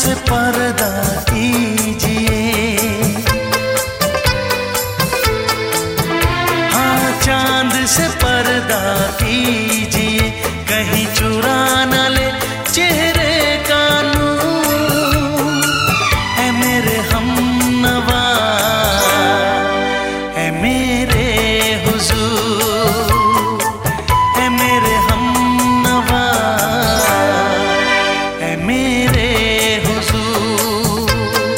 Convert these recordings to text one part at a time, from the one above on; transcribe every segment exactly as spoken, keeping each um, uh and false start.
से पर्दा कीजिए, हाँ चांद से पर्दा कीजिए, कहीं चुरा न ले चेहरे का नूर। ऐ मेरे हमनवा, ऐ मेरे हुजूर, ऐ मेरे हमनवा, ऐ मेरे हुजूर।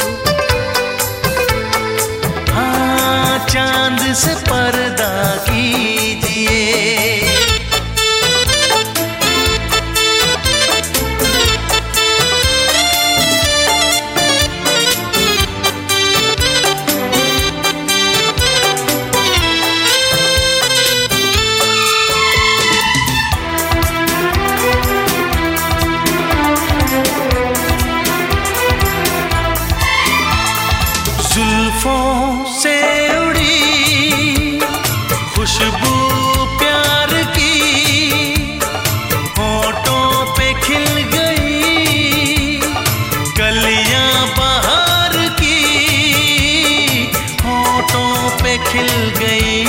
हाँ चांद से पर्दा कीजिए। जुल्फों से उड़ी खुशबू प्यार की, होठों पे खिल गई कलियां बहार की, होठों पे खिल गई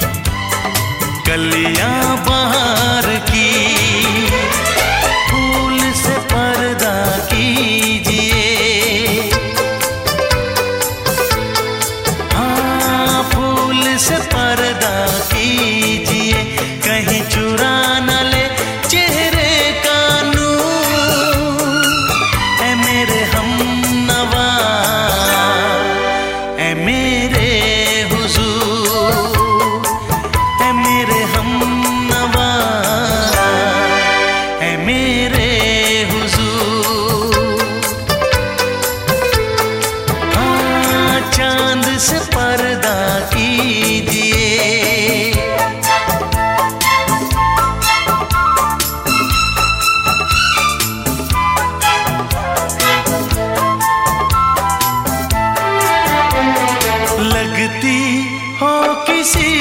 कलियां बहार की। फूल से पर्दा कीजिए, से पर्दा कीजिए, कहीं चुरा न ले चेहरे का नूर। ऐ मेरे हमनवा, ऐ मेरे हुजूर, ऐ मेरे हमनवा, ऐ मेरे हुजूर। हाँ चांद से पर्दा कीजिए। लगती हो किसी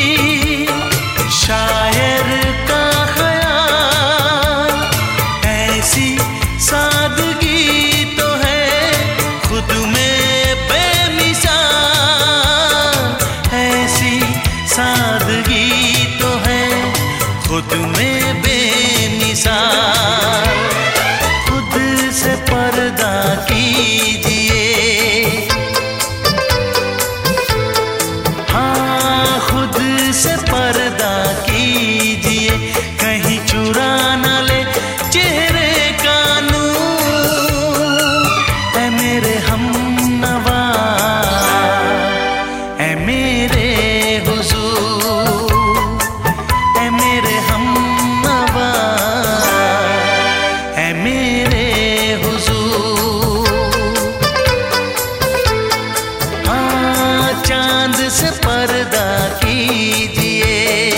शायर का ख्याल, ऐसी सादगी तो है खुद में बेमिसाल, ऐसी सादगी तो है खुद में बेमिसाल। खुद से पर्दा कीजिए, हाँ खुद से पर्दा कीजिए, कहीं चुरा न ले चेहरे का नूर। ऐ मेरे हमनवा, ऐ मेरे हुजूर, ऐ मेरे हमनवा, ऐ मेरे हुजूर। हाँ चांद से पर्दा कीजिए।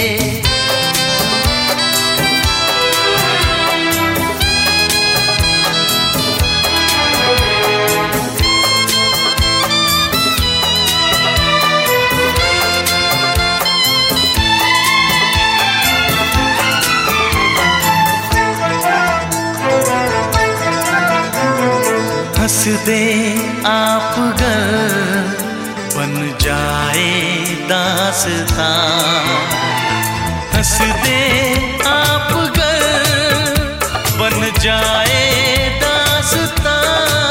हंस दे आप गर बन जाए दास्तां, हंस दे आप गर बन जाए दास्तां।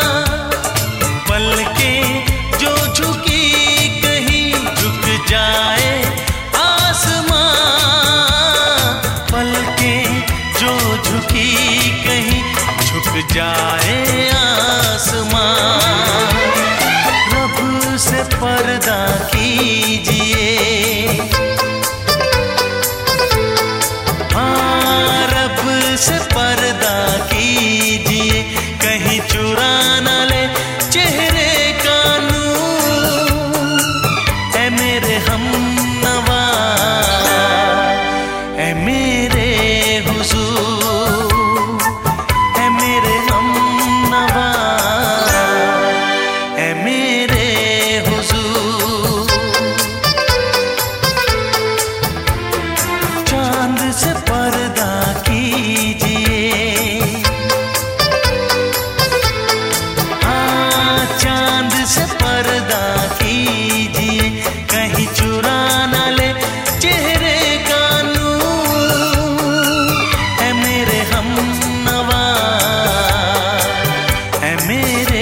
पलकें जो झुकी कहीं झुक जाए आसमां, पलकें जो झुकी कहीं झुक जाए आसमां। रब से पर्दा कीजिए, हाँ रब से पर्दा कीजिए, कहीं चुरा न ले चेहरे का नूर। ऐ मेरे हमनवा, ऐ मेरे हुजूर, ऐ मेरे हम मेरे